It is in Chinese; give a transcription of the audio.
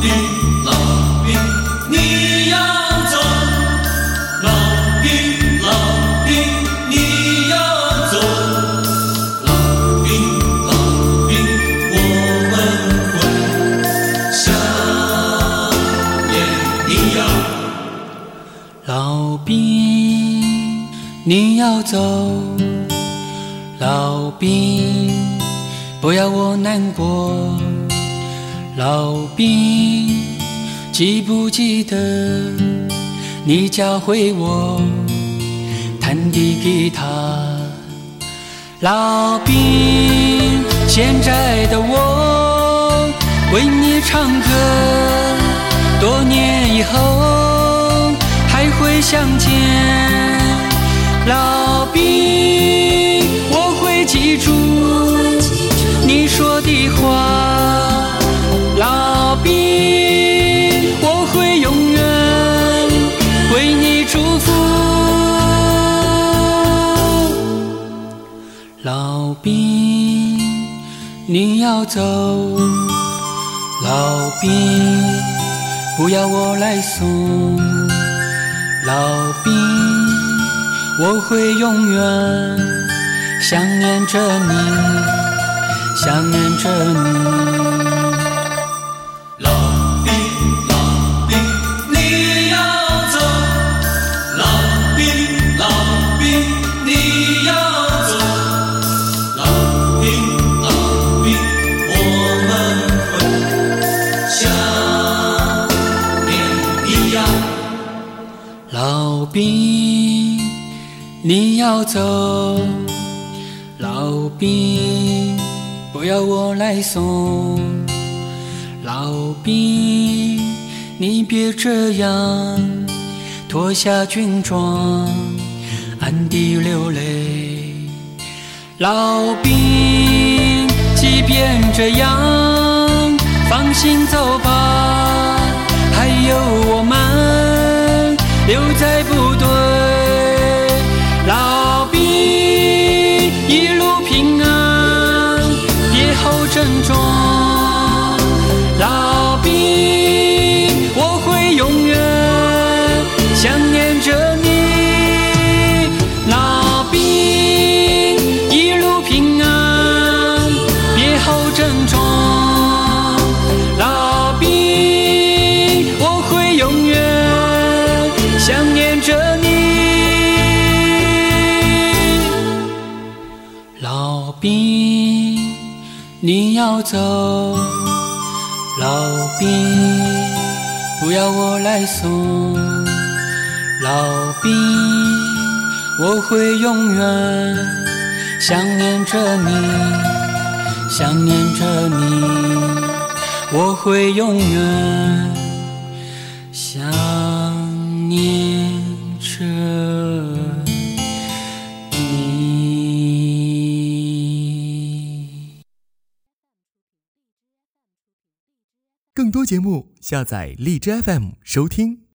兵，老兵，你要走。老兵，老兵，你要走。老兵，老兵，我们会想念你呀。 老兵，你要走。老兵，不要我难过。老兵，记不记得你教会我弹的吉他？老兵，现在的我为你唱歌，多年以后还会相见。老兵，我会记住你说的话。老兵，我会永远为你祝福。老兵，你要走。老兵，不要我来送。老兵，我会永远想念着你，想念着你。 老兵，老兵，你要走。老兵，老兵，你要走。老兵，老兵，我们会想念你呀。 老兵，你要走。老兵，不要我来送。老兵，你别这样，脱下军装，暗地流泪。老兵，即便这样，放心走吧，还有我们留在部队。老兵，一路平安，别后珍重。老兵，我会永远想念着你。老兵，一路平安，别后珍重。老兵，我会永远想念着你。老兵，你要走。老兵，不要我来送。老兵，我会永远想念着你，想念着你。我会永远想念着你。 更多节目，下载荔枝 FM 收听。